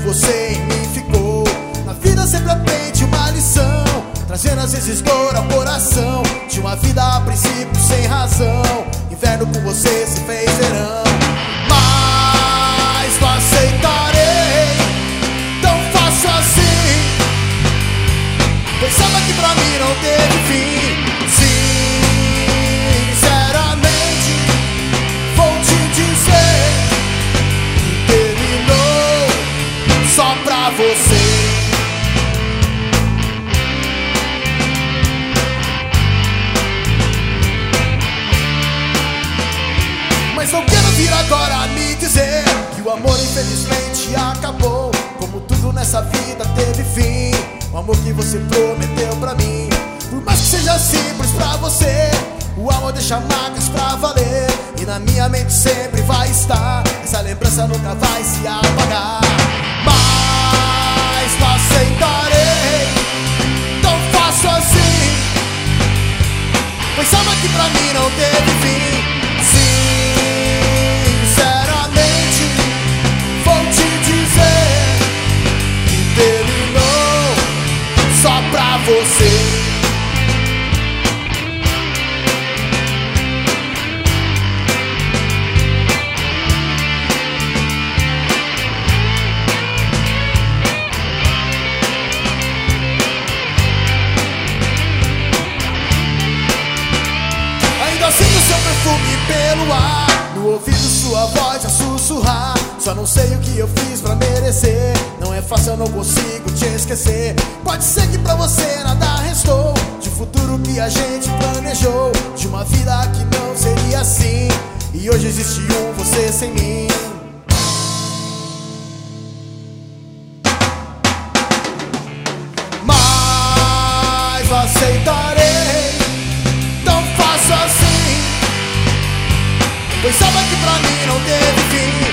você em mim ficou. Na vida sempre aprende uma lição, trazendo às vezes dor ao coração, de uma vida a princípio sem razão. Inverno com você se fez verão, mas não aceitarei tão fácil assim. Pensava que pra mim não teve fim. Sinceramente vou te dizer que terminou só pra você. Mas não quero vir agora me dizer que o amor infelizmente acabou. Como tudo nessa vida teve fim, o amor que você prometeu pra mim. Por mais que seja simples pra você, o amor deixa marcas pra valer. E na minha mente sempre vai estar, essa lembrança nunca vai se apagar. Mas não aceitarei tão fácil assim. Pensava que pra mim não teve fim. Sinceramente vou te dizer que terminou só pra você. Ainda sinto seu perfume pelo ar, no ouvido sua voz a sussurrar. Só não sei o que eu fiz pra merecer. Não é fácil, eu não consigo te esquecer. Pode ser que pra você nada restou de futuro que a gente planejou, de uma vida que não seria assim. E hoje existe você sem mim. Mas aceitarei tão fácil assim. Pensava que pra mim não teve fim.